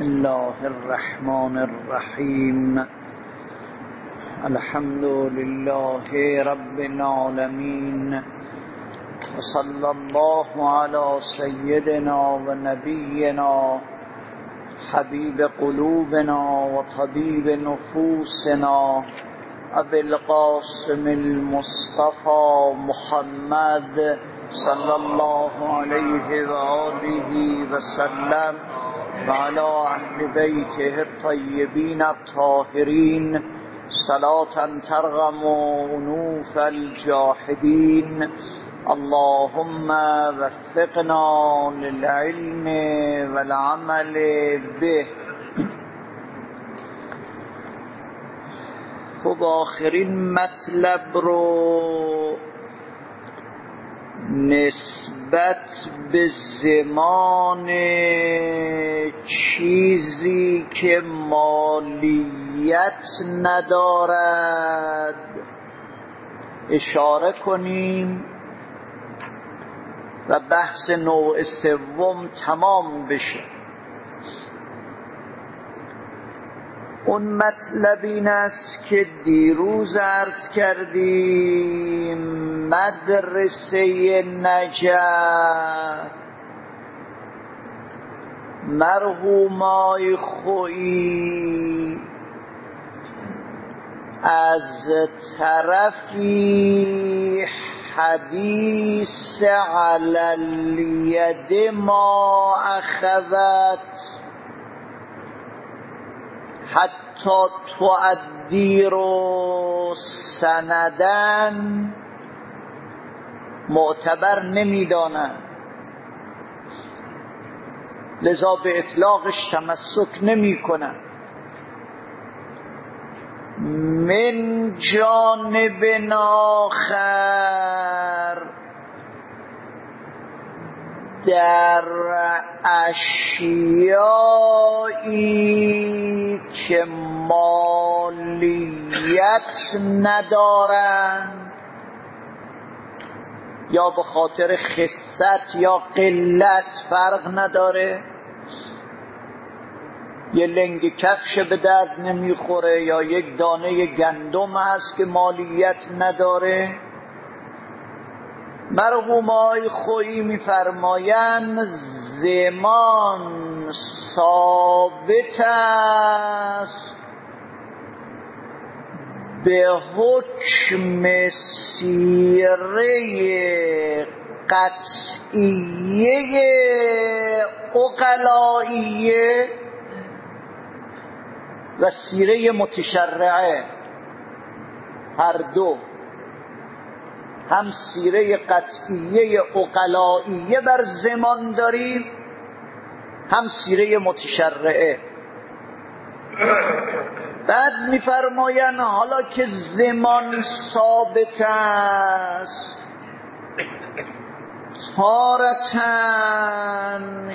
الله الرحمن الرحیم. الحمد لله رب العالمین و صلی الله علی سیدنا و نبینا حبیب قلوبنا و طبیب نفوسنا ابی القاسم المصطفى محمد صلی الله علیه و آله و سلم و علی اهل بیته الطیبین الطاهرین صلاة ترغم انوف الجاحدین. اللهم وفقنا للعلم والعمل به. خب آخرین مطلب رو نسبت به زمان چیزی که مالیت ندارد اشاره کنیم و بحث نوع سوم تمام بشه. اون مطلب این است که دیروز عرض کردیم مدرسه نجف مرحومای خویی از طرفی حدیث علی الید ما اخذت حتی تؤدی رو سندن معتبر نمیدانند، لذا به اطلاقش تمسک نمی کنند. من جانب آخر در اشیایی که مالیت ندارند یا به خاطر خست یا قلت فرق نداره، یه لنگ کفش به درد نمیخوره یا یک دانه گندم هست که مالیت نداره، مرحومای خویی میفرمایند زمان ثابت است به حکم سیره قطعیه عقلائیه و سیره متشرعه. هر دو، هم سیره قطعیه عقلائیه بر زمان داریم، هم سیره متشرعه. بعد میفرمایند حالا که زمان ثابت است تارتن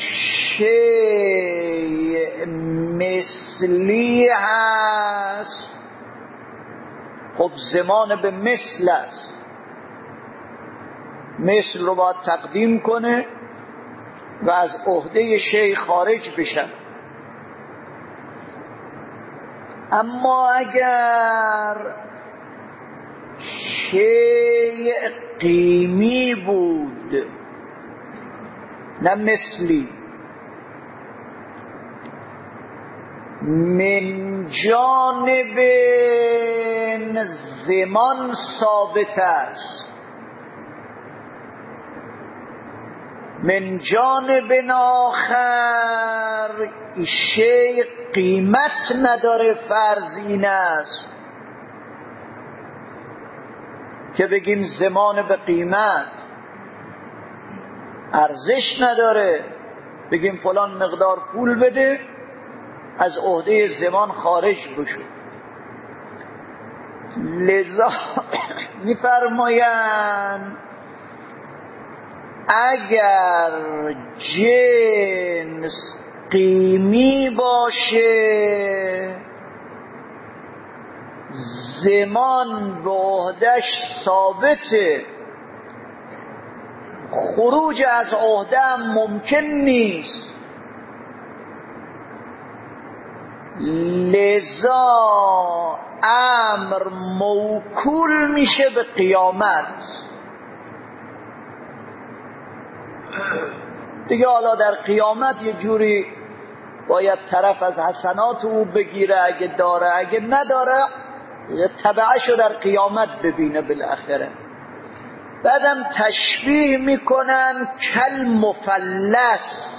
شیء مثلی هست. خب زمان به مثل است، مثل رو باید تقدیم کنه و از عهده شیء خارج بشن. اما اگر شیء قیمی بود نه مثلی، من جانب زمان ثابت است، من جانب آخر شیء قیمت نداره. فرض این است که بگیم زمان به قیمت ارزش نداره، بگیم فلان مقدار پول بده از عهده زمان خارج بشو. لذا میفرمایند اگر جنس قیمی باشه زمان به عهدش ثابته، خروج از عهده ممکن نیست. لذا امر موکول میشه به قیامت دیگه. حالا در قیامت یه جوری باید طرف از حسنات او بگیره، اگه داره، اگه نداره تبعشو در قیامت ببینه بالاخره. بعدم تشبیه میکنن کل مفلس،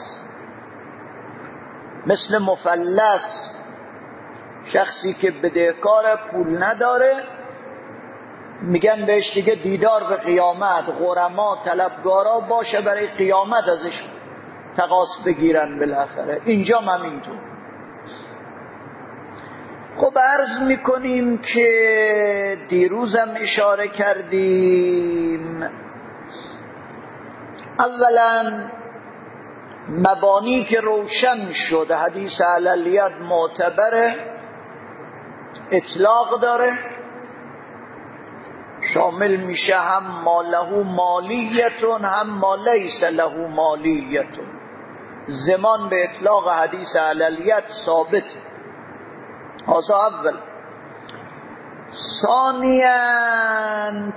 مثل مفلس، شخصی که بدهکار پول نداره، میگن بهش دیگه دیدار به قیامت، غرما طلبگارا باشه برای قیامت ازش تقاص بگیرن بالاخره. اینجا هم اینطور. خب عرض میکنیم که دیروزم اشاره کردیم، اولا مبانی که روشن شده، حدیث عللیت معتبره، اطلاق داره، شامل میشه هم ما له مالیتون هم ما لیس له مالیتون. زمان به اطلاق حدیث عللیت ثابت. هذا اول. ثانیا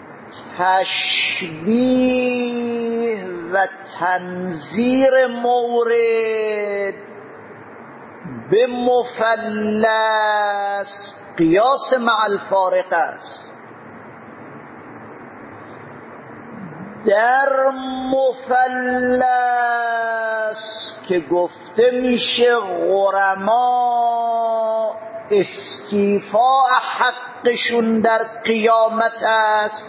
تشبیه و تنظیر مورد به مفلس قیاس مع الفارق است. در مفلس که گفته میشه غرما استیفاء حقشون در قیامت است،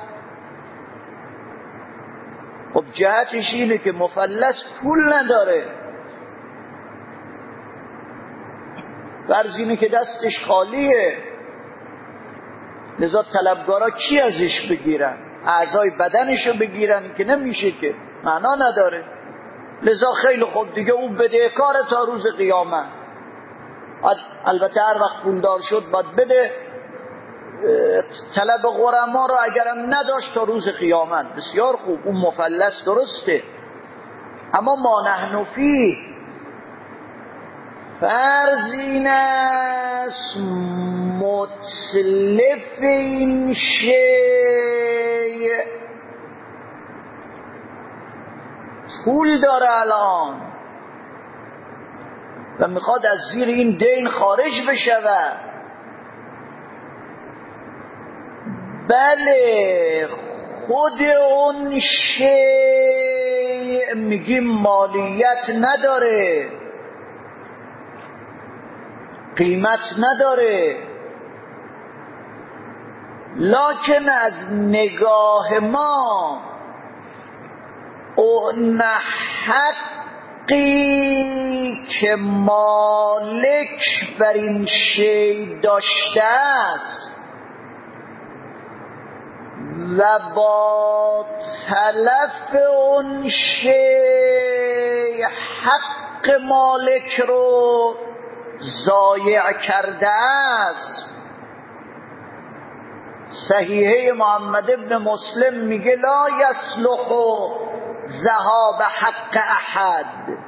خب جهتش اینه که مفلس پول نداره، فرض اینه که دستش خالیه، لذا طلبگارا چی ازش بگیرن؟ اعضای بدنشو بگیرن که نمیشه، که معنا نداره. لذا خیلی خوب دیگه اون بدهکار تا روز قیامت. البته هر وقت پولدار شد باید بده، طلب غرما رو اگرم نداشت تا روز قیامت. بسیار خوب، اون مفلس درسته. اما ما نحن فیه، فرض این است متلف این شیء پول داره الان و میخواد از زیر این دین خارج بشود. بله، خود اون شیء میگیم مالیت نداره، قیمت نداره، لکن از نگاه ما اون حقی که مالک بر این شی داشته است و با تلف اون شی حق مالک رو ضایع کرده است. صحیحه محمد ابن مسلم میگه لا یصلح ذهاب حق احد.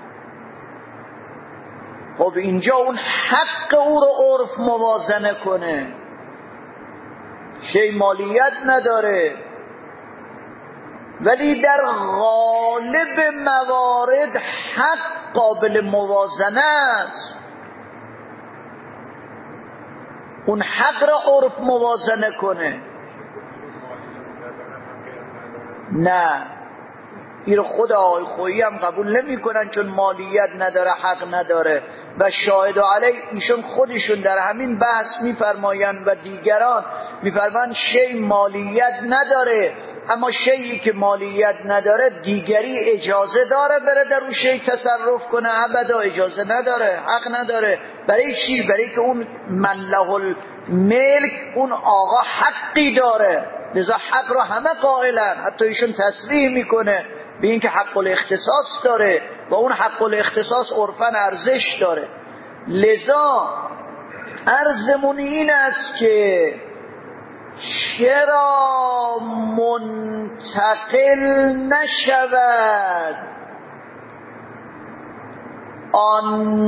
خب اینجا اون حق او رو عرف موازنه کنه، شی مالیت نداره، ولی در غالب موارد حق قابل موازنه است. اون حق را عرف موازنه کنه. نه، این رو خود آقای خویی هم قبول نمی کنن، چون مالیت نداره، حق نداره. و شاهد علی ایشون خودشون در همین بحث میفرمایند و دیگران میفرمایند شی مالیت نداره، اما شیئی که مالیت نداره دیگری اجازه داره بره در اون شی تصرف کنه؟ ابدا اجازه نداره، حق نداره. برای چی؟ برای که اون من له الملک، اون آقا حقی داره، لذا حق را همه قائلن. حتی ایشون تصریح میکنه به این که حق الاختصاص داره و اون حق الاختصاص عرفاً ارزش داره. لذا عرضمون این است که چرا منتقل نشود آن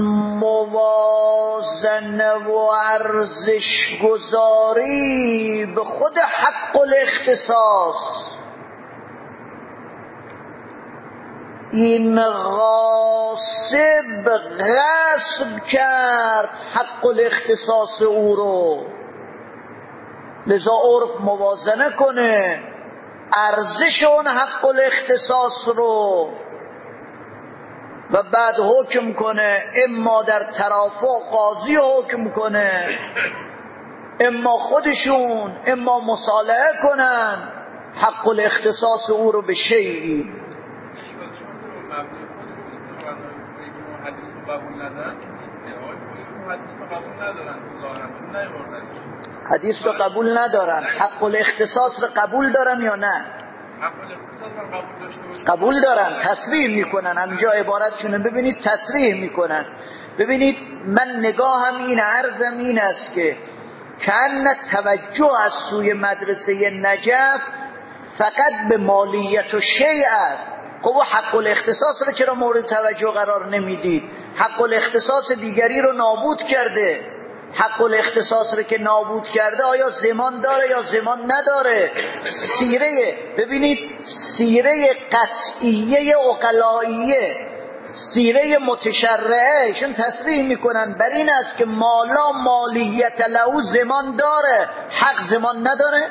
موازنه و ارزش گذاری به خود حق الاختصاص. این غاصب غصب کرد حق الاختصاص او رو، لذا عرف موازنه کنه ارزش اون حق الاختصاص رو و بعد حکم کنه. اما در ترافع قاضی حکم کنه، اما خودشون، اما مصالحه کنن حق الاختصاص او رو به شیئی. حدیث رو قبول ندارن، حق الاختصاص رو قبول دارن یا نه؟ قبول دارن، تصریح میکنن. همینجا عبارتشونه ببینید، تصریح میکنن. ببینید من نگاهم این، عرضم این است که کأن توجه از سوی مدرسه نجف فقط به مالیت و شیء است. خب حق الاختصاص رو چرا مورد توجه قرار نمیدید؟ حق الاختصاص دیگری رو نابود کرده. حق الاختصاص رو که نابود کرده آیا زمان داره یا زمان نداره؟ سیره، ببینید سیره قطعیه عقلائیه، سیره متشرعه ایشون تصریح میکنن بر این است که مالا مالیت له زمان داره، حق زمان نداره.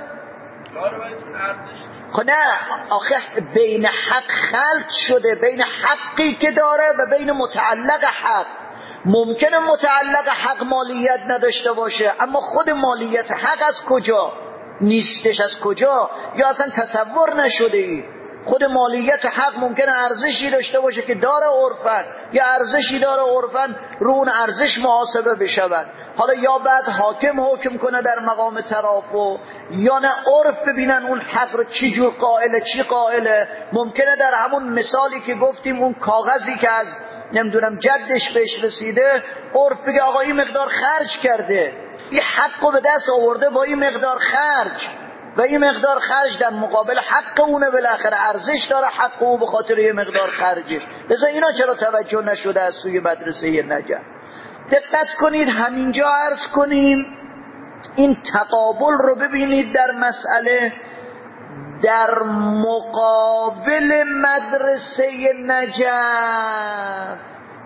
خب نه، آخه بین حق خلط شده، بین حقی که داره و بین متعلق حق. ممکنه متعلق حق مالیت نداشته باشه، اما خود مالیت حق از کجا؟ نیستش از کجا؟ یا اصلا تصور نشده ای. خود مالیت حق ممکنه ارزشی داشته باشه که داره عرفن، یا ارزشی داره عرفن، رو اون ارزش محاسبه بشود. حالا یا بعد حاکم حکم کنه در مقام ترافع، یا نه عرف ببینن اون حق رو چی جور قائله، چی قائله. ممکنه در همون مثالی که گفتیم اون کاغذی که از نمیدونم جدش بهش رسیده، عرف بگه آقا این مقدار خرج کرده، این حق رو به دست آورده با این مقدار خرج، و این مقدار خرج در مقابل حق اونه، بالاخره ارزش داره حق او به خاطر یه مقدار خرجش. لذا اینا چرا توجه نشده از سوی مدرسه نجف؟ دقت کنید، همینجا عرض کنیم این تقابل رو ببینید در مسئله. در مقابل مدرسه نجف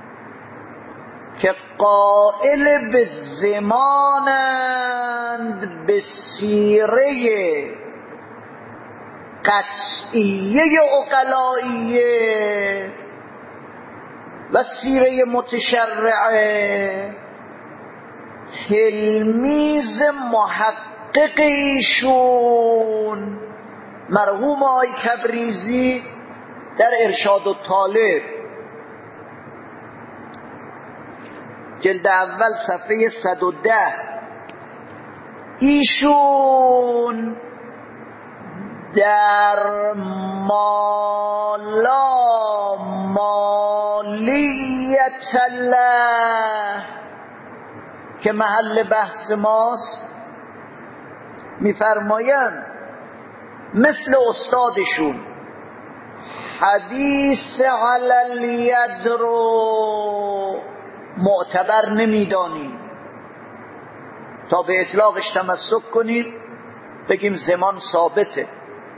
که قائل به زمانند، به سیره قطعیه عقلائیه و سیره متشرعه، تلمیذ محقق ایشون مرحوم آقای تبریزی در ارشاد الطالب جلد اول صفحه 110 ایشون در مالا مالیت له که محل بحث ماست میفرمایند مثل استادشون حدیث علی الید رو معتبر نمیدانیم تا به اطلاقش تمسک کنیم، بگیم زمان ثابته.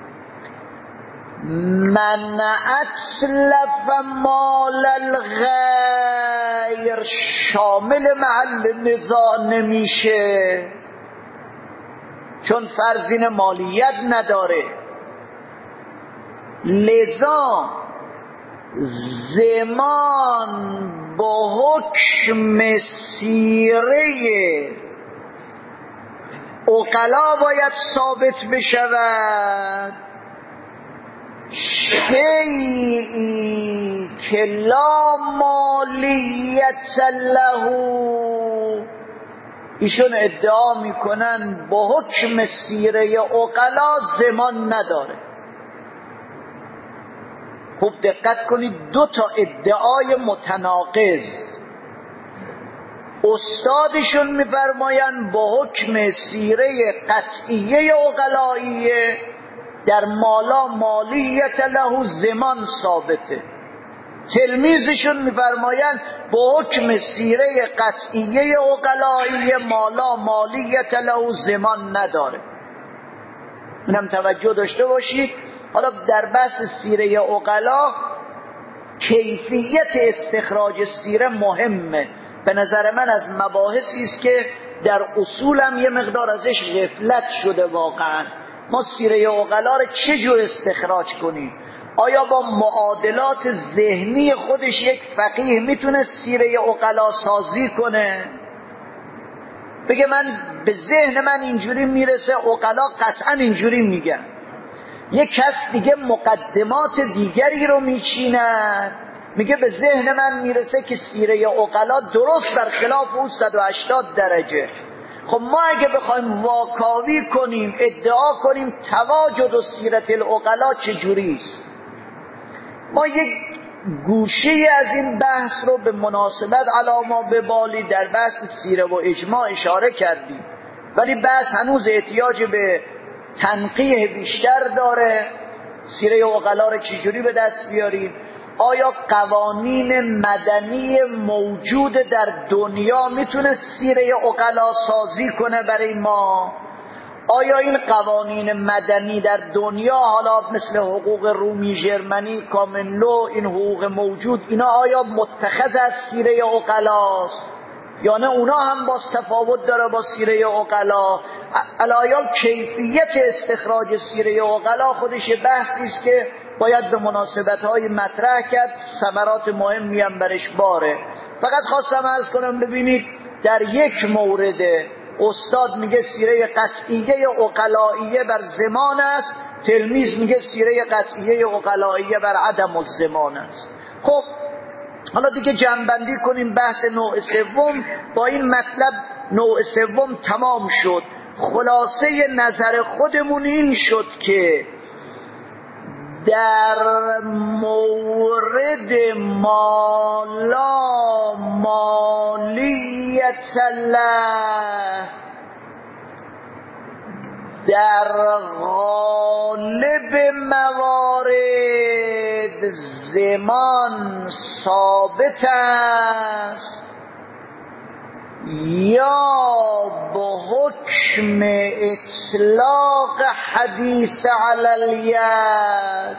من اتلف مال الغیر شامل محل نزاع نمیشه، چون فرضین مالیت نداره. لذا زمان با حکم سیره عقلا باید ثابت بشود. شیئی که لا مالیت له، ایشون ادعا میکنن با حکم سیره عقلا زمان نداره. خوب دقت کنید، دو تا ادعای متناقض. استادشون میفرمایند با حکم سیره قطعیه عقلائیه در مالا مالیت له زمان ثابته. تلمیذشون میفرمایند به حکم سیره قطعیه عقلایی مالا مالیت له زمان نداره. اینم توجه داشته باشید. حالا در بحث سیره عقلا کیفیت استخراج سیره مهمه. به نظر من از مباحثی است که در اصولم یه مقدار ازش غفلت شده. واقعا ما سیره عقلا رو چجور استخراج کنیم؟ آیا با معادلات ذهنی خودش یک فقیه میتونه سیره عقلا سازی کنه؟ بگه من به ذهن من اینجوری میرسه، عقلا قطعا اینجوری میگن. یک کس دیگه مقدمات دیگری رو میچیند، میگه به ذهن من میرسه که سیره عقلا درست برخلاف اون 180 درجه. خب ما اگه بخوایم واکاوی کنیم، ادعا کنیم تواجد و سیرت العقلا چجوریست، ما یک گوشه از این بحث رو به مناسبت علاما ببالی در بحث سیره و اجماع اشاره کردیم، ولی بحث هنوز احتیاج به تنقیح بیشتر داره. سیره عقلا رو چجوری به دست بیاریم؟ آیا قوانین مدنی موجود در دنیا میتونه سیره عقلا سازی کنه برای ما؟ آیا این قوانین مدنی در دنیا، حالا مثل حقوق رومی ژرمنی کامن لو، این حقوق موجود، اینا آیا متخذ از سیره عقلاست یا نه اونا هم باز تفاوت داره با سیره عقلا؟ علایال کیفیت استخراج سیره عقلا خودش بحثی است که باید به مناسبت‌های مطرح کرد. ثمرات مهمی هم برش باره. فقط خواستم عرض کنم ببینید در یک مورد استاد میگه سیره قطعیه عقلائیه بر زمان است، تلمیذ میگه سیره قطعیه عقلائیه بر عدم الزمان است. خب حالا دیگه جمع‌بندی کنیم بحث نوع سوم. با این مطلب نوع سوم تمام شد. خلاصه نظر خودمون این شد که در مورد مالا مالیت له در غالب موارد زمان ثابت است یا به حکم اطلاق حدیث علی الید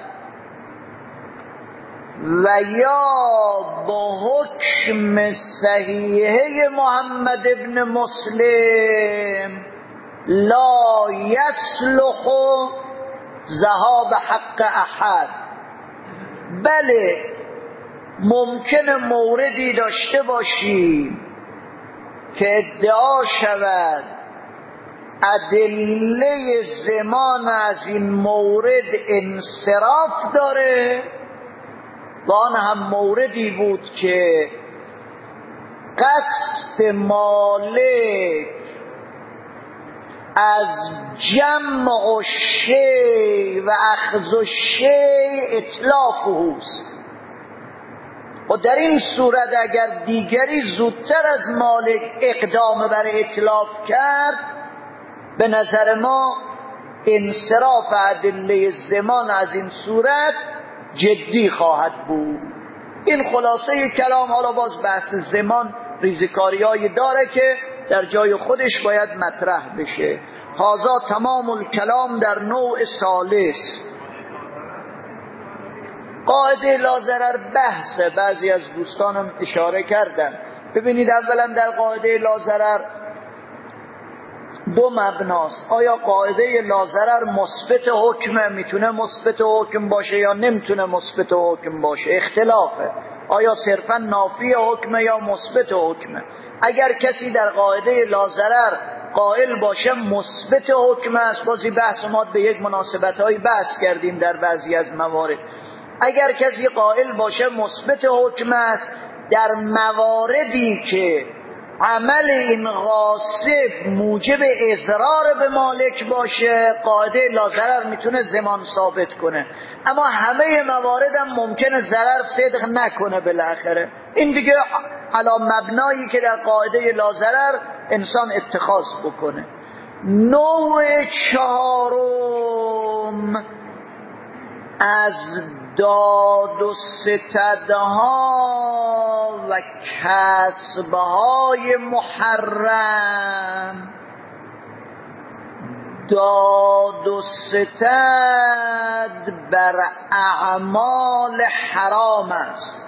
و یا به حکم صحیحه محمد ابن مسلم لا یصلح ذهاب حق احد. بله ممکنه موردی داشته باشیم که ادعا شود ادله زمان از این مورد انصراف داره و آن هم موردی بود که قصد مالک از جمع شیء و اخذ شیء اتلافه است. و در این صورت اگر دیگری زودتر از مالک اقدام بر اتلاف کرد، به نظر ما انصراف ادله زمان از این صورت جدی خواهد بود. این خلاصه کلام. حالا باز بحث زمان ریزکاریایی داره که در جای خودش باید مطرح بشه. هذا تمام الکلام در نوع ثالث. قاعده لاضرر بحثه، بعضی از دوستانم اشاره کردن. ببینید اولا در قاعده لاضرر دو مبناست. آیا قاعده لاضرر مثبت حکمه، میتونه مثبت حکم باشه یا نمیتونه مثبت حکم باشه؟ اختلافه. آیا صرفا نافی حکمه یا مثبت حکمه؟ اگر کسی در قاعده لاضرر قائل باشه مثبت حکم است، بازی بحث ما به یک مناسبت‌های بحث کردیم در بعضی از موارد. اگر کسی قائل باشه مثبت حکم است در مواردی که عمل این غاصب موجب اضرار به مالک باشه، قاعده لاضرر میتونه زمان ثابت کنه. اما همه موارد هم ممکنه ضرر صدق نکنه بالاخره. این دیگه علا مبنایی که در قاعده لاضرر انسان اتخاذ بکنه. نوع چهارم از داد و ستدها و کسبهای محرم. داد و ستد بر اعمال حرام است.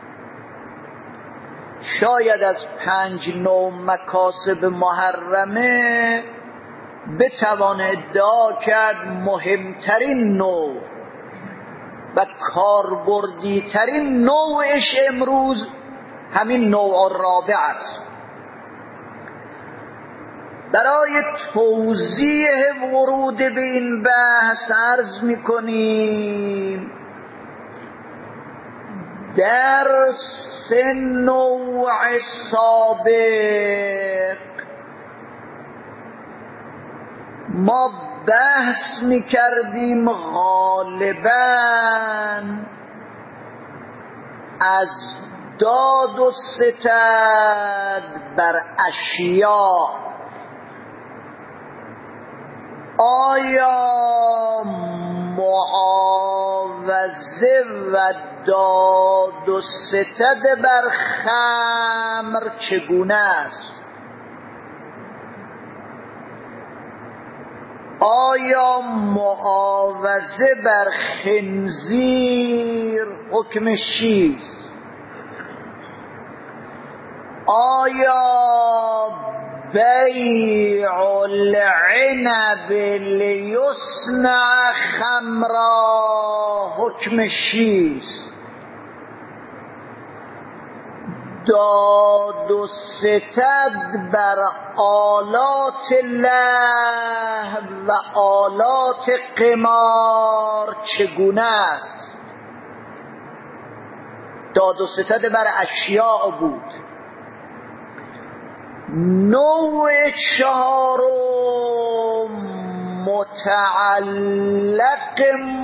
شاید از 5 نوع مکاسب محرمه بتوان ادعا کرد مهمترین نوع و کاربردی ترین نوعش امروز همین نوع الرابع است. برای توضیح ورود به این بحث عرض می‌کنیم در 3 نوع سابق ما بحث می‌کردیم غالباً از داد و ستد بر اشیاء. آیا معاوضه و داد و ستد بر خمر چگونه است؟ آیا معاوضه بر خنزیر حکمش چیست؟ آیا بیع العنب لیصنع خمرا حکمش چیست؟ داد و ستد بر آلات لهو و آلات قمار چگونه است؟ داد و ستد بر اشیاء بود. نوع 4 متعلق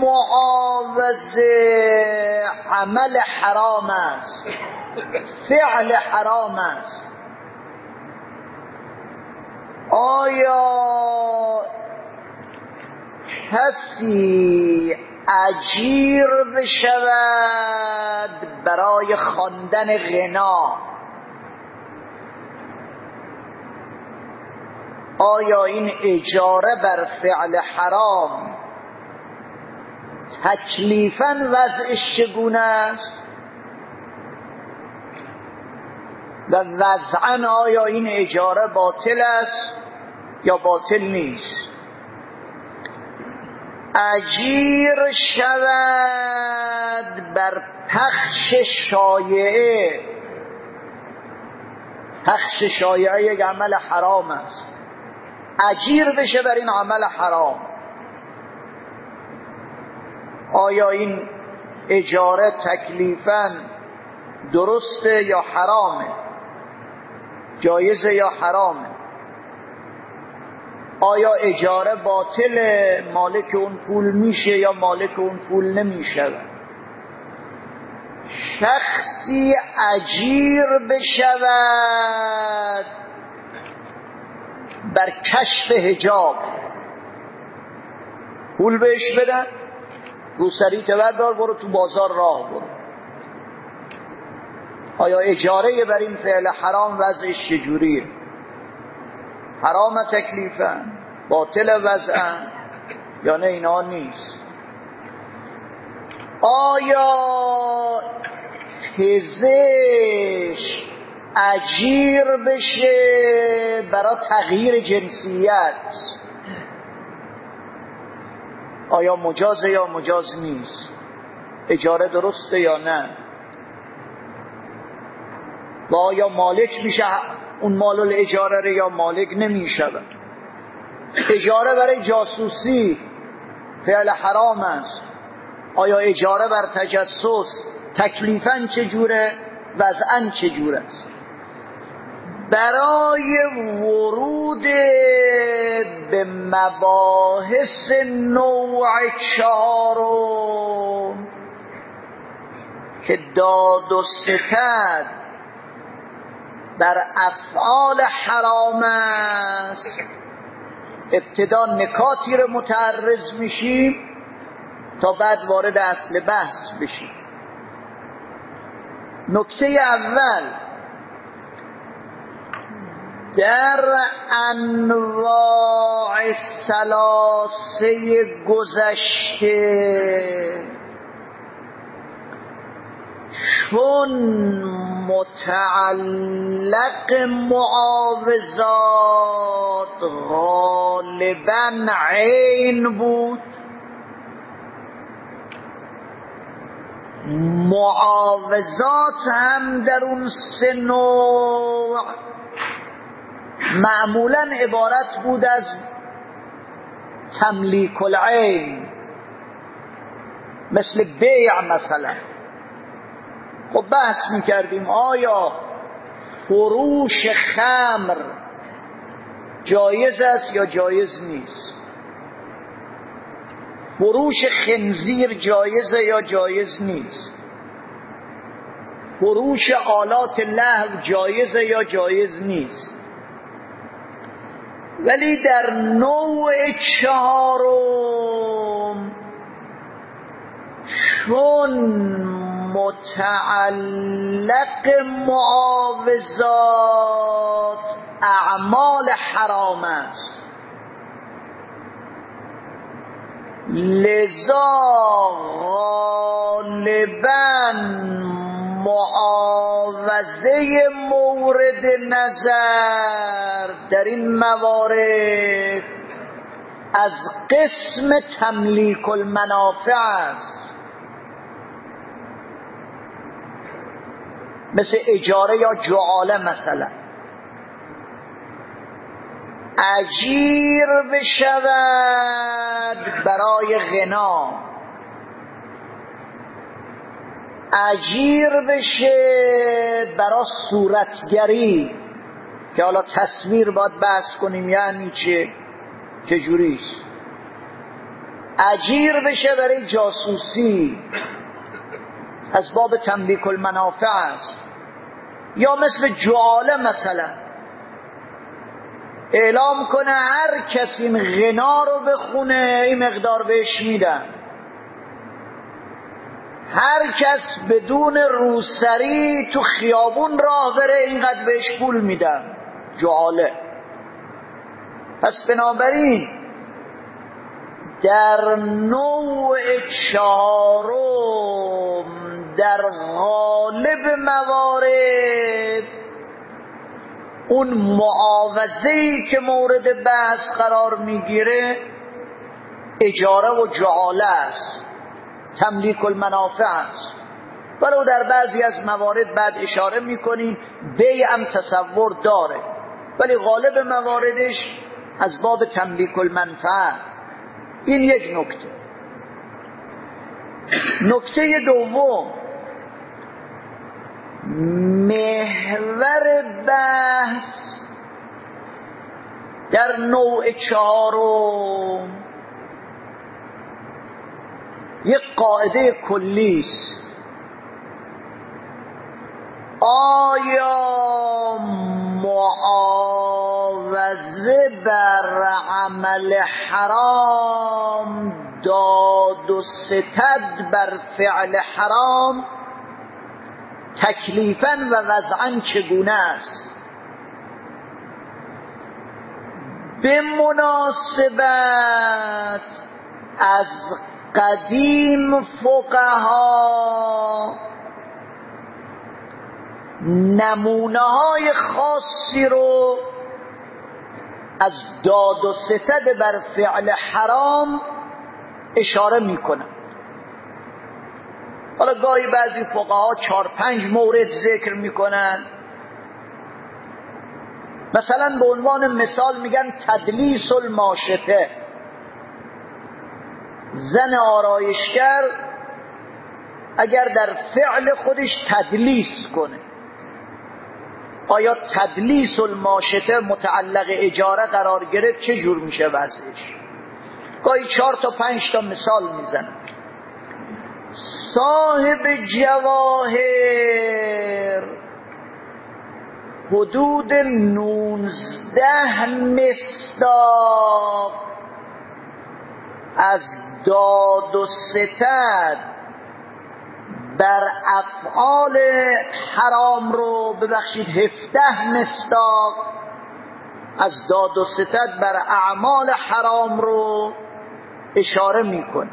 معاوضه عمل حرام است، فعل حرام است. آیا کسی اجیر بشود برای خواندن غنا؟ آیا این اجاره بر فعل حرام تکلیفاً وضعش چگونه است؟ و وضعاً آیا این اجاره باطل است یا باطل نیست؟ اجیر شود بر پخش شایعه. پخش شایعه یک عمل حرام است. اجیر بشه بر این عمل حرام. آیا این اجاره تکلیفاً درسته یا حرامه؟ جایزه یا حرامه؟ آیا اجاره باطله، مالک اون پول میشه یا مالک اون پول نمیشه؟ شخصی اجیر بشود بر کشف حجاب، پول بهش بدن، روسری بردار برو تو بازار راه برو. آیا اجاره بر این فعل حرام وضعش چجوریه؟ حرام تکلیفاً، باطل وضعاً یا نه اینا نیست؟ آیا پزشک اجیر بشه برای تغییر جنسیت؟ آیا مجازه یا مجاز نیست؟ اجاره درسته یا نه؟ و آیا مالک میشه اون مال الاجاره رو یا مالک نمیشه؟ اجاره برای جاسوسی فعل حرام است. آیا اجاره بر تجسس تکلیفاً چجوره، وضعاً چجوره است؟ برای ورود به مباحث نوع 4 که داد و ستد بر افعال حرام است، ابتدا نکاتی رو متعرض میشیم تا بعد وارد اصل بحث بشیم. نکته اول، در انواع ثلاثه گذشته چون متعلق معاوضات غالباً عین بود، معاوضات هم در اون سه نوع معمولاً عبارت بود از تملیک العین، مثل بیع مثلا. خب بحث میکردیم آیا فروش خمر جایز است یا جایز نیست، فروش خنزیر جایزه یا جایز نیست، فروش آلات لهو جایزه یا جایز نیست. ولی در نوع چهارم چون متعلق معاوضات اعمال حرام است، لذا غالباً معاوضه مورد نظر در این موارد از قسم تملیک المنافع است، مثل اجاره یا جعاله. مثلا اجیر بشود برای غنا، اجیر بشه برای صورتگری، که حالا تصویر باید بحث کنیم یعنی چجوریست. اجیر بشه برای جاسوسی، از باب تملیک المنافع است. یا مثل جعاله، مثلا اعلام کنه هر کسی این غنا رو بخونه این مقدار بهش میدن، هر کس بدون روسری تو خیابون راه بره اینقدر بهش پول میدن، جعاله. پس بنابراین در نوع چهارم در غالب موارد اون معاوضه‌ای که مورد بحث قرار میگیره اجاره و جعاله است، تملیک المنافع است. ولو در بعضی از موارد بعد اشاره میکنیم بیع هم تصور داره، ولی غالب مواردش از باب تملیک المنفعه. این یک نکته. نکته دوم، محور بحث در نوع چهارم یک قاعده کلی است. آیا معاوضه بر عمل حرام داد و ستد بر فعل حرام تکلیفاً و وضعاً چگونه است؟ به مناسبت از قدیم فقها نمونه های خاصی رو از داد و ستد بر فعل حرام اشاره میکنن. حالا گاهی بعضی فقها 4-5 مورد ذکر میکنن. مثلا به عنوان مثال میگن تدلیس الماشطه، زن آرایشگر اگر در فعل خودش تدلیس کنه، آیا تدلیس الماشطه متعلق اجاره قرار گرفت چه جور میشه وضعش؟ گاهی 4 تا 5 تا مثال میزنن. صاحب جواهر حدود 19 مصداق از داد و ستد بر افعال حرام رو، ببخشید 17 مصداق از داد و ستد بر اعمال حرام رو اشاره میکنه.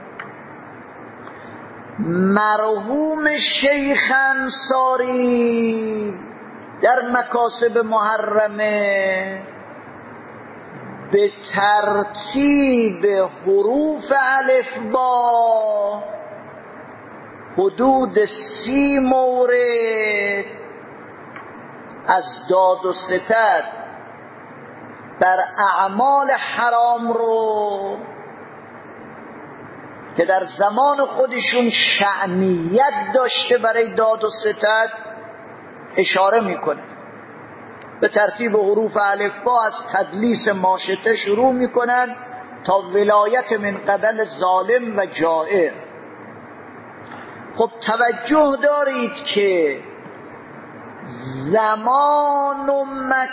مرحوم شیخ انصاری در مکاسب محرمه به ترتیب حروف الفبا حدود 30 مورد از داد و ستد بر اعمال حرام رو که در زمان خودشون شأنیت داشته برای داد و ستد اشاره میکنه. به ترتیب حروف الفبا از تدلیس ماشطه شروع میکنن تا ولایت من قبل ظالم و جائر. خب توجه دارید که زمان و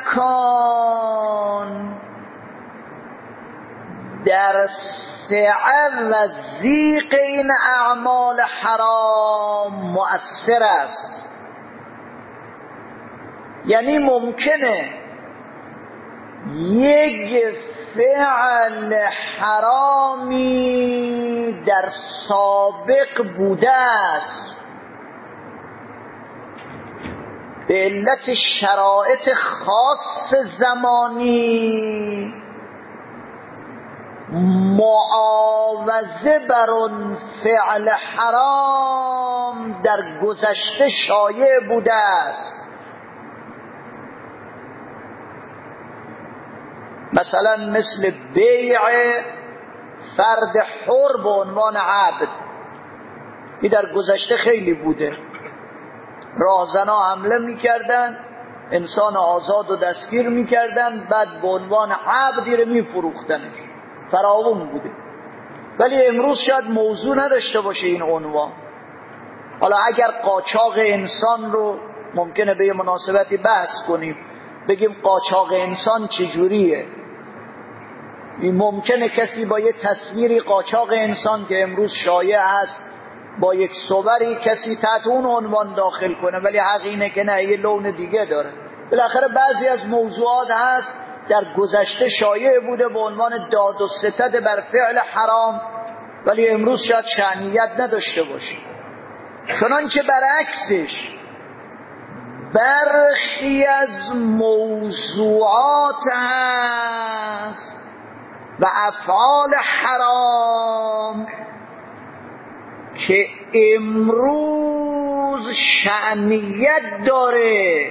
مکان در سعه و ضیق این اعمال حرام مؤثر است. یعنی ممکنه یک فعل حرامی در سابق بوده است، به علت شرایط خاص زمانی معاوضه بر اون فعل حرام در گذشته شایع بوده است. مثلا مثل بیع فرد حر به عنوان عبد، این در گذشته خیلی بوده. راهزنا حمله میکردن، انسان آزاد و دستگیر میکردن، بعد به عنوان عبدی رو میفروختنش، فراوون بوده. ولی امروز شاید موضوع نداشته باشه این عنوان. حالا اگر قاچاق انسان رو ممکنه به یه مناسبتی بحث کنیم، بگیم قاچاق انسان چجوریه. این ممکنه کسی با یه تصویری قاچاق انسان که امروز شایع هست با یک صوری کسی تحت اون عنوان داخل کنه، ولی حق اینه که نه، یه لون دیگه داره. بالاخره بعضی از موضوعات هست در گذشته شایع بوده به عنوان داد و ستد بر فعل حرام، ولی امروز شاید شأنیت نداشته باشه. چنانچه برعکسش برخی از موضوعات هست و افعال حرام که امروز شأنیت داره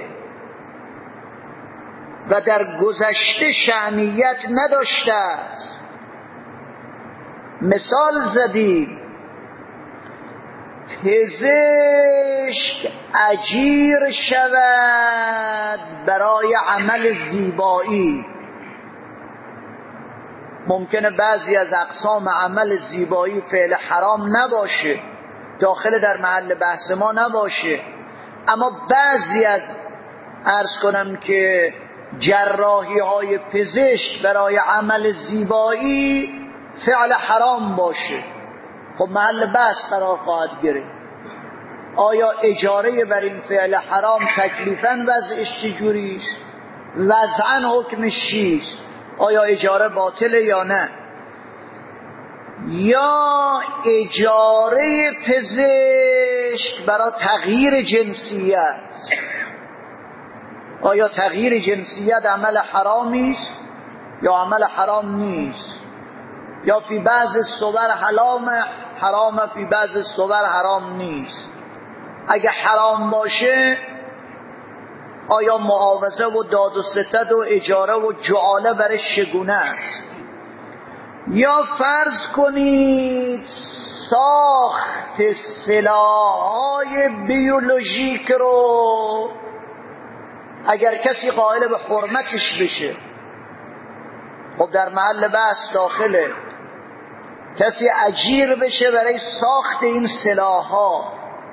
و در گذشته شأنیت نداشته است. مثال زدیم، پزشک اجیر شود برای عمل زیبایی. ممکنه بعضی از اقسام عمل زیبایی فعل حرام نباشه، داخل در محل بحث ما نباشه، اما بعضی از عرض کنم که جراحی های پزشک برای عمل زیبایی فعل حرام باشه. خب محل بحث قرار خواهد گرفت. آیا اجاره بر این فعل حرام تکلیفاً وضعش چجوریست؟ وضعاً حکمش چیست؟ آیا اجاره باطله یا نه؟ یا اجاره پزشک برای تغییر جنسیت، آیا تغییر جنسیت عمل حرامی است یا عمل حرام نیست؟ یا فی بعض الصور حرام فی بعض الصور حرام نیست؟ اگه حرام باشه آیا معاوضه و داد و ستد و اجاره و جعاله برش چگونه است؟ یا فرض کنید ساخت سلاح‌های بیولوژیک رو اگر کسی قائل به حرمتش بشه، خب در محل بحث داخله، کسی اجیر بشه برای ساخت این سلاح‌ها،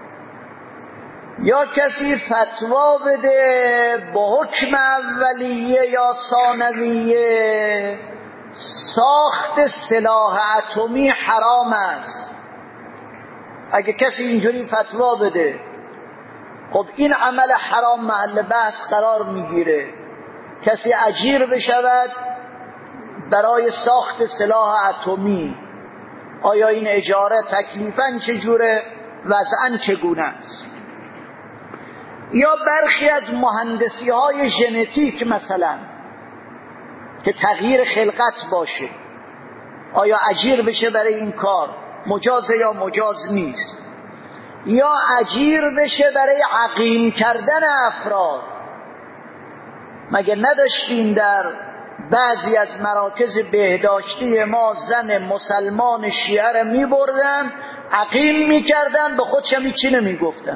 یا کسی فتوا بده با حکم اولیه یا ثانویه ساخت سلاح اتمی حرام است. اگه کسی اینجوری فتوا بده، خب این عمل حرام محل بحث قرار میگیره. کسی اجیر بشود برای ساخت سلاح اتمی، آیا این اجاره تکلیفاً چجوره، وضعاً چگونه است؟ یا برخی از مهندسی های ژنتیک مثلا که تغییر خلقت باشه، آیا اجیر بشه برای این کار، مجازه یا مجاز نیست؟ یا اجیر بشه برای عقیم کردن افراد. مگه نداشتیم در بعضی از مراکز بهداشتی ما زن مسلمان شیعه را می بردن عقیم می کردن، به خودشم هیچی نمی گفتن،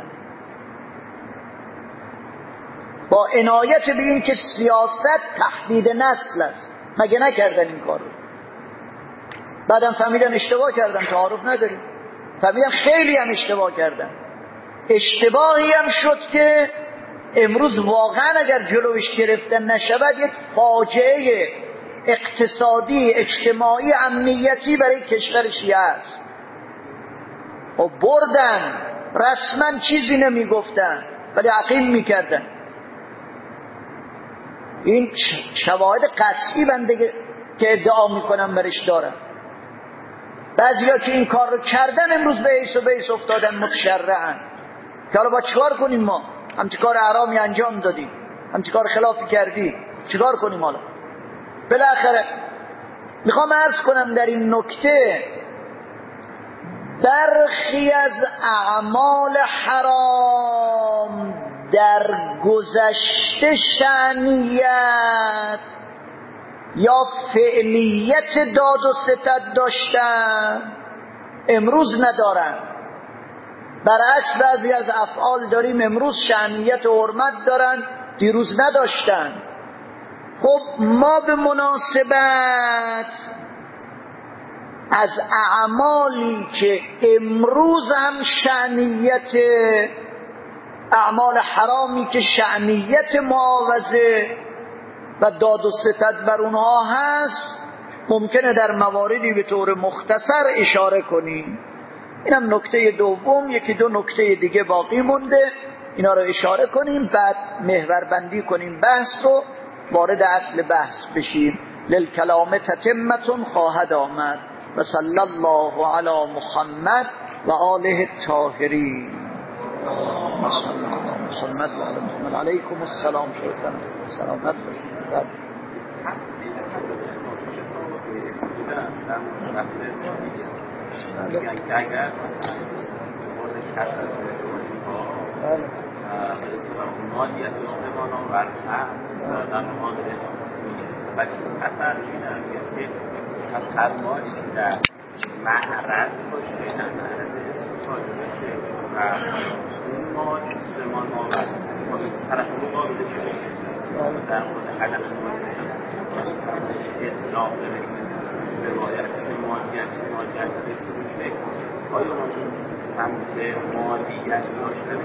با عنایت به این که سیاست تحدید نسل است. مگه نکردن این کارو؟ بعدم فهمیدن اشتباه کردن، تعارف نداریم، فهمیدن خیلی هم اشتباه کردن. اشتباهی هم شد که امروز واقعا اگر جلوش گرفتن نشود یک فاجعه اقتصادی، اجتماعی، امنیتی برای کشور شیعه است. و بردن رسما چیزی نمی گفتن ولی عقیم می کردن. این شواهد قطعی بنده که ادعا می کنم برش دارم. بعضیا که این کار رو کردن امروز به حیث و بیس افتادن متشرعن که حالا با چیکار کنیم؟ ما همچی کار حرامی انجام دادیم، همچی کار خلافی کردیم، چیکار کنیم حالا؟ بالاخره میخوام عرض کنم در این نکته برخی از اعمال حرام در گذشته شأنیت یا فعلیت داد و ستد داشتن، امروز ندارن. برعکس بعضی از افعال داریم امروز شأنیت و حرمت دارن، دیروز نداشتن. خب ما به مناسبت از اعمالی که امروز هم شأنیت، اعمال حرامی که شأنیت معاوضه و داد و ستد بر اونها هست، ممکنه در مواردی به طور مختصر اشاره کنیم. اینم نکته دوم. یکی دو نکته دیگه باقی مونده، اینا رو اشاره کنیم، بعد محوربندی کنیم بحث رو، وارد اصل بحث بشیم. للکلام تتمتون خواهد آمد. و صلی الله علی محمد و آله الطاهرین. محمد و علی محمد. علیکم السلام. شیطان سلامت باشید. اگر مالیت اجتماع و هست در مقابل نیست، ولی خطر این است که هر مالی که در معرض باشه، در معرض استفاده باشه و اون مال اجتماع و طرف مقابل شده در مورد عدم اطلاق روایت مالیت داشته باشه، آیا سمت مالیت داشته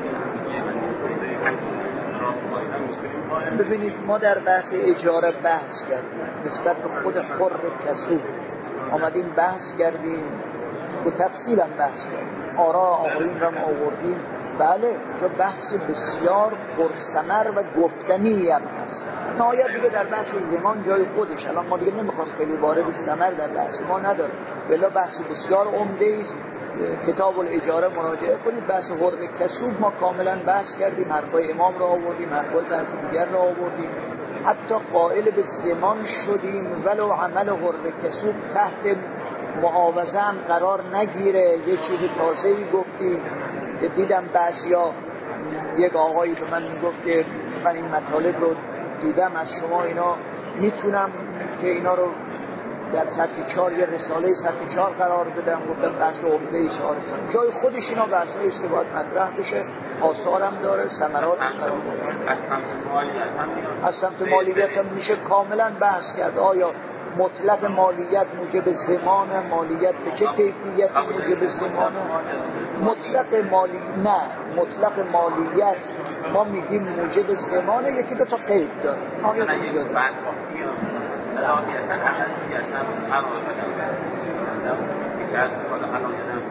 ببینید ما در بحث اجاره بحث کردیم، نسبت به خود حر کسوب آمدیم بحث کردیم، به تفصیل هم بحث کردیم، آرا آقایون هم آوردیم. بله جو بحث بسیار پرثمر و گفتنی هم هست. نهایت دیگه در بحث زمان جای خودش، الان ما دیگه نمیخوام خیلی وارد ثمر در بحث ما نداریم، بلا بحث بسیار عمده است. کتاب الاجاره مراجعه کنید. بحث حر کسوب ما کاملا بحث کردیم، حرفای امام را آوردیم، حرفای بحث دیگر را آوردیم، حتی قائل به زمان شدیم ولو عمل حر کسوب تحت معاوضه هم قرار نگیره. یه چیز تازه‌ای گفتیم که دیدم بعضیا، یک آقایی به من میگفت که من این مطالب رو دیدم از شما، اینا میتونم که اینا رو در سطح 4 یه رساله سطح 4 قرار بدم. گفتم بحث عمده اشاره کنم، جای خودش اینا بحثایی است که باید مطرح بشه، آثارم داره، ثمرات قرار داره. از سمت مالیت هم میشه کاملا بحث کرد. آیا مطلق مالیت موجب زمان، مالیت به چه کیفیت موجب زمان؟ مطلق نه، مطلق مالیت ما میگیم موجب زمان، یکی دو تا قید داره. صلاحیتا اقلیتا قرار بدم که از حالا الان یادم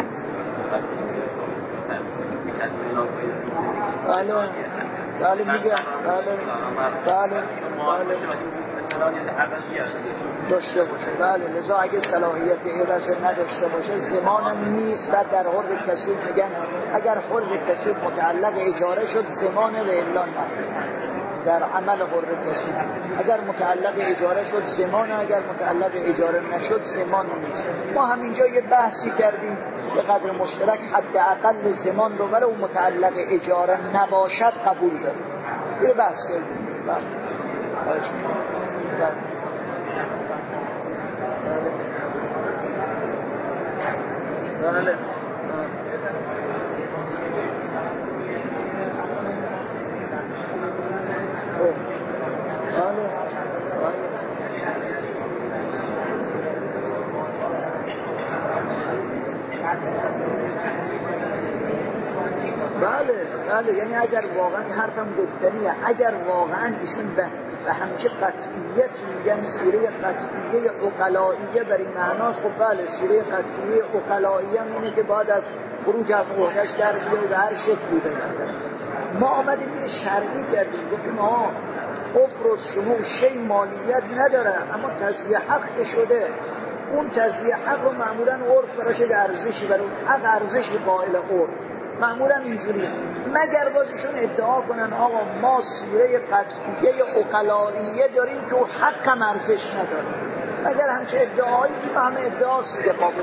بله میگم بله داشته باشه. بله لذا اگه صلاحیت ارثه نداشته باشه زمان نیست. بعد در حر کسب میگن اگر حر کسب متعلق اجاره شد زمان و الا نه. در عمل حر کسب اگر متعلق اجاره شد زمان، اگر متعلق اجاره نشد زمان نیست. ما همینجا یه بحثی کردیم به قدر مشترک حداقل زمان رو ولو متعلق اجاره نباشد قبول داریم. یه بحث کردیم. بله بله یعنی اگر واقعا حرفم گفتنیه، اگر واقعا ایشون به همچه قطعیت میگن سیره قطعیه عقلائیه بر این معناست، خب بله سیره قطعیه عقلائیه اینه که بعد از خروج از عهده‌اش در بیاد و هر شکلی بگردن. ما آمدیم یه شرعی کردیم گفتیم افرز شما شی مالیت نداره اما تزیه حق شده، اون تزیه حق رو معمولا عرف براش ارزشی برای حق ارزشی قائل عرف معمولا اینجوری، مگر بازشون ادعا کنن آقا ما سیره قطعیه عقلائیه داریم که حقم ارزش نداره. مگر همچه ادعایی که همه ادعاست که قابل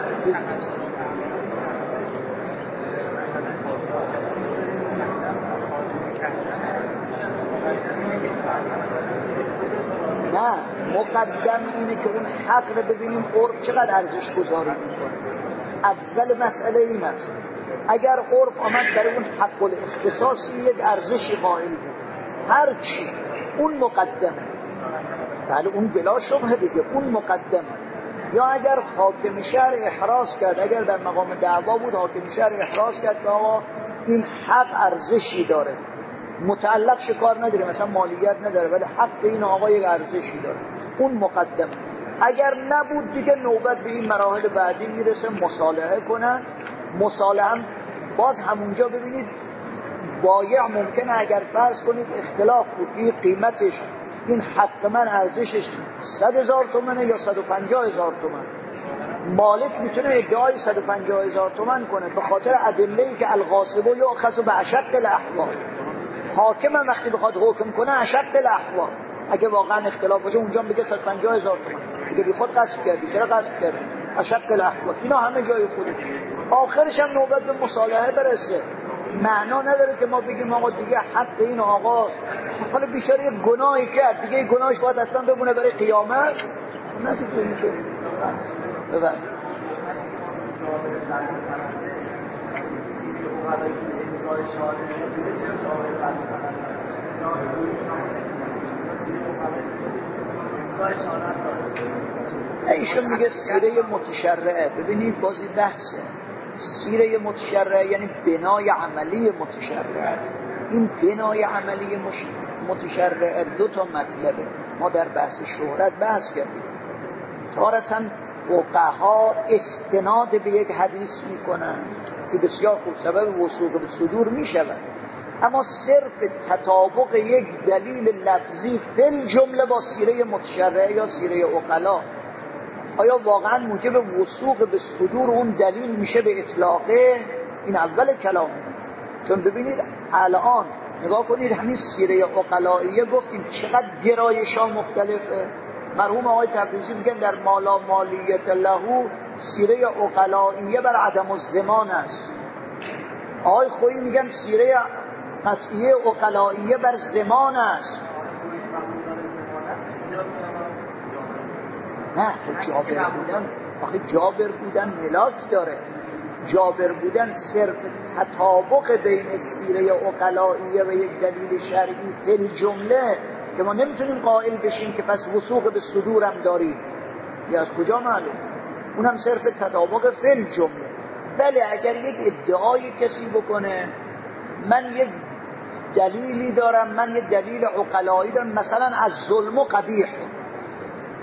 نه مقدم اینه که اون حق رو ببینیم عرف چقدر ارزش گذاری میکنه. اول مسئله این است اگر عرف آمد برای اون حق الاختصاصی یک ارزشی قائل بود هر چی اون مقدمه، بله اون بلا شبهه دیگه اون مقدمه. یا اگر حاکم شهر احراز کرد، اگر در مقام دعوا بود حاکم شهر احراز کرد که آقا این حق ارزشی داره، متعلق شکار نداره مثلا مالیت نداره ولی حق این آقا یک ارزشی داره، اون مقدمه. اگر نبود دیگه نوبت به این مراحل بعدی میرسه مصالحه کنن. مصالحه باز همونجا ببینید بایع ممکنه اگر فرض کنید اختلاف بود این قیمتش این حق من ارزشش 100,000 تومنه یا 150,000 تومن، مالک میتونه ادعای 150,000 تومن کنه به خاطر ادله‌ای که الغاصب یؤخذ باشد الاحوال. حاکم هم وقتی بخواد حکم کنه اشد الاحوال اگه واقعا اختلاف باشه اونجا بگه 150,000 تومن دیگه بی خود قصد کردی، چرا قصد کردی؟ اشد الاحوال. اینا همه جای خوده. آخرش هم نوبت به مصالحه برسه. معنا نداره که ما بگیم آقا دیگه حق این آقا حالا بیچاره یک گناهی کرد دیگه گناهش باید اصلا بمونه برای قیامت. نه دیگه اینطور. ببین ایشون میگه سیره متشرعه. ببینید بازی بحثه. سیره متشرعه یعنی بنای عملی متشرعه. این بنای عملی متشرعه دو تا مطلبه. ما در بحث شهرت بحث کردیم. تارتاً فقها استناد به یک حدیث میکنن که بسیار خوب سبب وثوق به صدور میشود، اما صرف تطابق یک دلیل لفظی فی الجمله با سیره متشرعه یا سیره عقلا آیا واقعا موجب وثوق به صدور اون دلیل میشه به اطلاقه؟ این اول کلام. چون ببینید الان نگاه کنید همین سیره عقلائیه گفتیم چقدر گرایش ها مختلفه. مرحوم آقای تبریزی میگن در مالا مالیت له سیره عقلائیه بر عدم الزمان است. آقای خویی میگن سیره قطعیه عقلائیه بر زمان است. نه جابر بودن آخه جابر بودن ملاک داره. جابر بودن صرف تطابق بین سیره عقلائیه و یک دلیل شرعی فی جمله که ما نمیتونیم قائل بشیم که پس وثوق به صدور هم داریم. یا از کجا معلوم؟ اونم صرف تطابق فی جمله. بله اگر یک ادعای کسی بکنه من یک دلیلی دارم، من یک دلیل عقلایی دارم، مثلا از ظلم و قبیح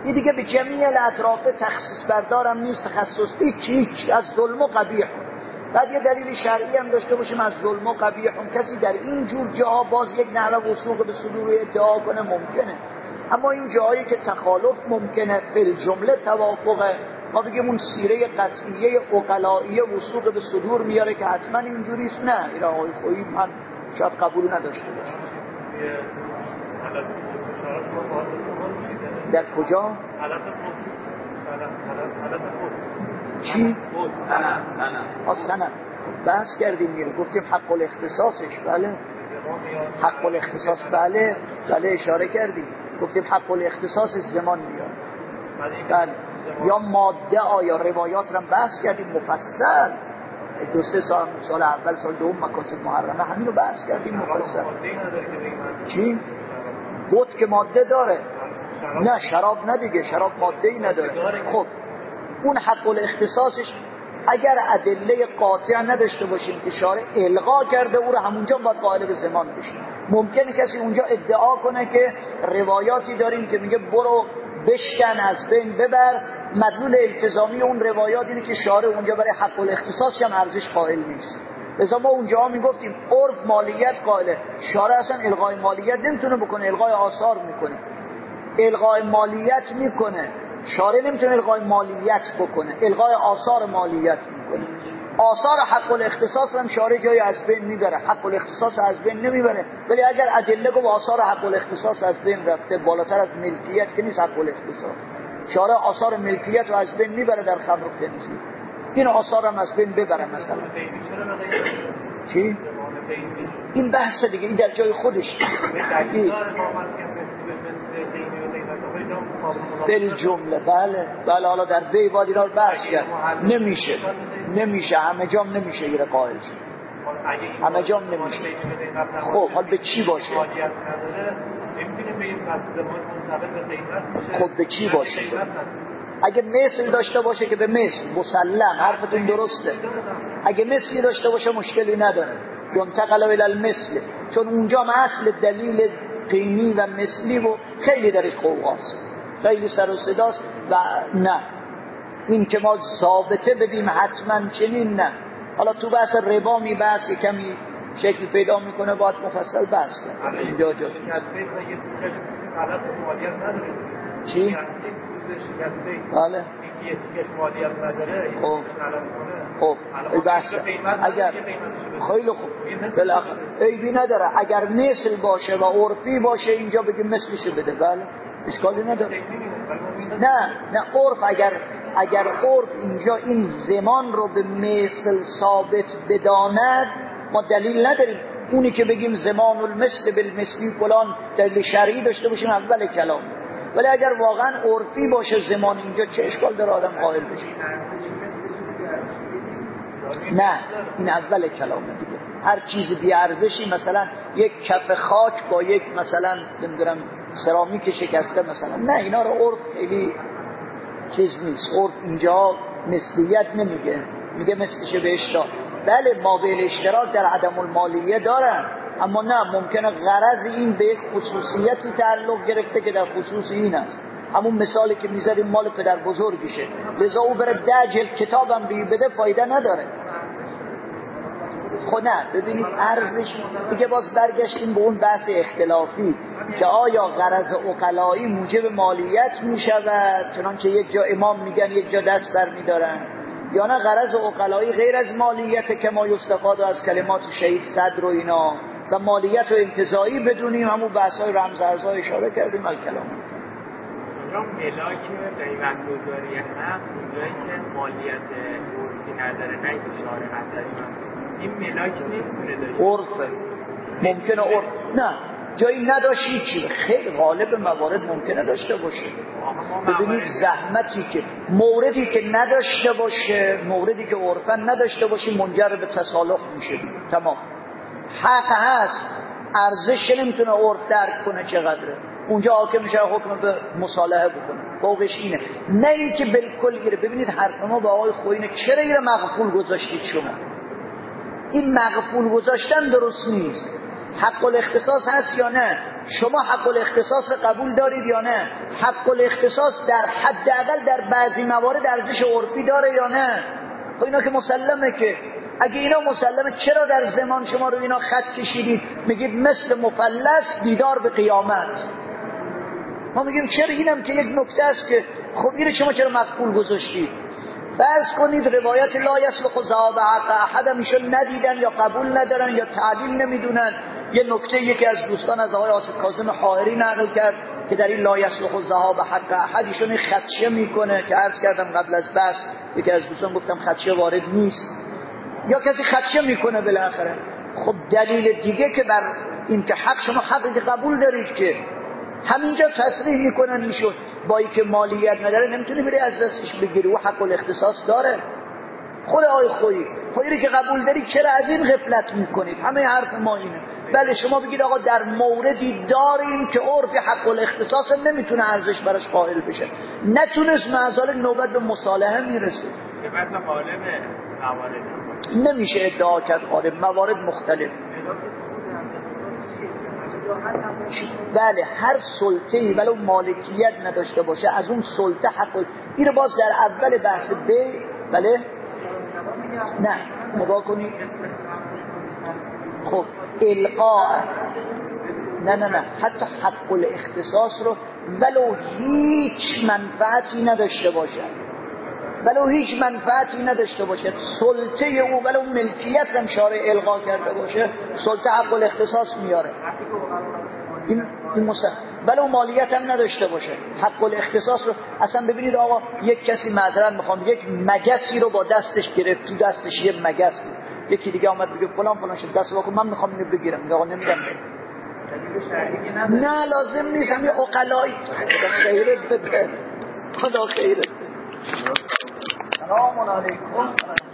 این دیگه به جمیع الاطراف تخصیص بردارم نیست، تخصص هیچ از ظلم و قبیح. بعد یه دلیل شرعی هم داشته باشیم از ظلم و قبیح. کسی در این جور جاها باز یک نحوه وثوق به صدور ادعا کنه ممکنه، اما این جایی که تخالف ممکنه، فی الجمله توافقه، ما بگیم اون سیره قطعیه عقلائیه وثوق به صدور میاره که حتما اینجوریست، نه این آقای خویی من شاید قبول نداشته باشه. در کجا؟ چی؟ سند بحث کردیم میره، گفتیم حق الاختصاصش. بله حق الاختصاص، بله اشاره کردیم، گفتیم حق الاختصاصش زمان میاد. بله یا ماده آیا روایات رو بحث کردیم مفصل، 2-3 سال اول سال دوم مکاسب محرمه همین رو بحث کردیم مفصل. چی؟ بود که ماده داره؟ نه شراب نه دیگه، شراب ماده ای نداره. خب اون حق الاختصاصش اگر ادله قاطع نداشته باشیم که شارع الغا کرده، او رو همونجا باید قائل به زمان بشیم. ممکنه کسی اونجا ادعا کنه که روایاتی داریم که میگه برو بشکن از بین ببر، مدلول التزامی اون روایات اینه که شارع اونجا برای حق الاختصاصش هم ارزش قائل نیست. لذا ما اونجا میگفتیم عرف مالیت قائله، شارع اصلا الغای مالیت نمیتونه بکنه، الغای آثار میکنه. الغای مالیت میکنه، شارع نمیتونه الغای مالیت بکنه، الغای آثار مالیت میکنه. آثار حق الاختصاص هم شارع جای از بین میبره، حق الاختصاص از بین نمیبره. ولی اگر ادله گفت آثار حق الاختصاص از بین رفته، بالاتر از ملکیت که نیست حق الاختصاص، شارع آثار ملکیت رو از بین میبره در خمر و خنزیر، این آثار هم از بین ببره مثلا. چی؟ این بحث دیگه، این در جای خودش بل جمله. بله حالا در بی باید اینا رو بحث کرد. نمیشه همه جام نمیشه ایره قائل شد، همه جام نمیشه. خب حال به چی باشه؟ خب به چی باشه؟ اگه مثل داشته باشه که به مثل مسلم، حرفتون درسته. اگه مثلی داشته باشه مشکلی نداره، ينتقل الى المثل، چون اونجا اصل دلیل قیمی و مثلی و خیلی درش قوقاست، خیلی سر و صداست. و نه این که ما ثابته بدیم حتما چنین، نه. حالا تو بحث ربا می بحث کمی شکل پیدا میکنه، باید مفصل بحث کنه اینجا جا. چی؟ بله خب بحث اگر خیلی خوب بالاخره عیبی نداره، اگر مثل باشه و عرفی باشه اینجا بگیم مثلش بده، بله اشکالی نداره. نه عرف، اگر عرف اینجا این زمان رو به مثل ثابت بداند ما دلیل نداریم. اونی که بگیم زمان المثل بالمثلی فلان دلیل شرعی داشته باشیم اول کلام، ولی اگر واقعا عرفی باشه زمان اینجا چه اشکال داره آدم قائل بشه؟ نه این اول کلامه دیگه. هر چیز بی ارزشی، مثلا یک کف خاک با یک مثلا نمیدونم سرامیک شکسته مثلا، نه اینا رو عرف خیلی چیز نیست. عرف اینجا مثلیت نمیگه، میگه مثلشه بهش داد. بله ما به اشتراک در عدم المالیه دارن، اما نه ممکنه غرض این به یک خصوصیتی تعلق گرفته که در خصوص این است. همون مثالی که میذاریم مال پدر بزرگشه، لذا او بره 10 جلد کتابم بده فایده نداره. خب نه ببینید ارزش دیگه، باز برگشتیم به اون بحث اختلافی که آیا غرض عقلایی موجب مالیت میشود چنانچه یک جا امام میگن یک جا دست بر میدارن، یا نه غرض عقلایی غیر از مالیت که ما یستفاد از کلمات شهید صدر و اینا و مالیت و انتزاعی بدونیم. همون بحث‌های رمزارزها اشاره کردیم از کلام. ملاک قیمت گذاری هم اونجایی که مالیت عرفی نداره، نه که شارع نداری، این ملاک نمیتونه داشته عرفه. ممکنه عرف نه جایی نداشتی چی، خیلی غالب موارد ممکنه داشته باشه. ببینید زحمتی که موردی که نداشته باشه، موردی که عرفا نداشته باشه منجر به تصالح میشه. تمام حق هست، ارزش نمیتونه عرف درک کنه چقدره، اونجا حاکم میشه حکم به مصالحه بکنه، فوقش اینه. نه اینکه بالکل گیره. ببینید حرف ما با آقای خوینه چرا مغفول گذاشتید شما؟ این مغفول گذاشتن درست نیست. حق الاختصاص هست یا نه؟ شما حق الاختصاص قبول دارید یا نه؟ حق الاختصاص در حداقل در بعضی موارد ارزش عرفی داره یا نه؟ خب اینا که مسلمه. که اگه اینا مسلمه چرا در زمان شما رو اینا خط کشیدید میگید مثل مفلس دیدار به قیامت؟ ما میگیم چرا؟ اینم که یک نکته است که خب اینو شما چرا مقبول گذاشتید؟ فرض کنید روایت لا یصلح ذهاب حق احد ایشون ندیدن یا قبول ندارن یا تعدیل نمیدونن. یه نکته یکی از دوستان از آقای آصف کاظم حائری نقل کرد که در این لا یصلح ذهاب حق احد ایشون خدشه میکنه که عرض کردم قبل از بحث یکی از دوستان گفتم خدشه وارد نیست یا کسی خدشه میکنه بالاخره. خب دلیل دیگه که بر این که حق شما حقی قبول دارید که همینجا تصریح میکنن ایشون با اینکه مالیت نداره نمیتونی بری از دستش بگیری و حق الاختصاص داره. خود آی خویی خویی که قبول داری چرا از این غفلت میکنید؟ همه حرف ما اینه. بله شما بگید آقا در موردی داریم که عرف حق الاختصاص نمیتونه ارزش براش قائل بشه، نتونست معذال نوبت به مصالحه میرسه. که مثلا غالب موارد نمیشه ادعا کرد، غالب موارد مختلف. بله هر سلطه‌ای ولو مالکیت نداشته باشه از اون سلطه حق این باز در اول بحث بله نه نگاه کنید. خب القاء نه حتی حق الاختصاص رو ولو هیچ منفعتی نداشته باشه، سلطه او ولو ملکیت هم شارع القا کرده باشه سلطه حق الاختصاص میاره. این ولو مالیت هم نداشته باشه حق الاختصاص رو اصلا. ببینید آقا یک کسی معذرت میخوام یک مگسی رو با دستش گرفت، تو دستش یه مگس بود، یکی دیگه آمد بگه فلان شد دست واکن من میخوام اینو بگیرم، میگه آقا نمیدم. نه لازم نیست، همین عقلایی خیرت بده. خدا خیرت بده. سلام علیکم.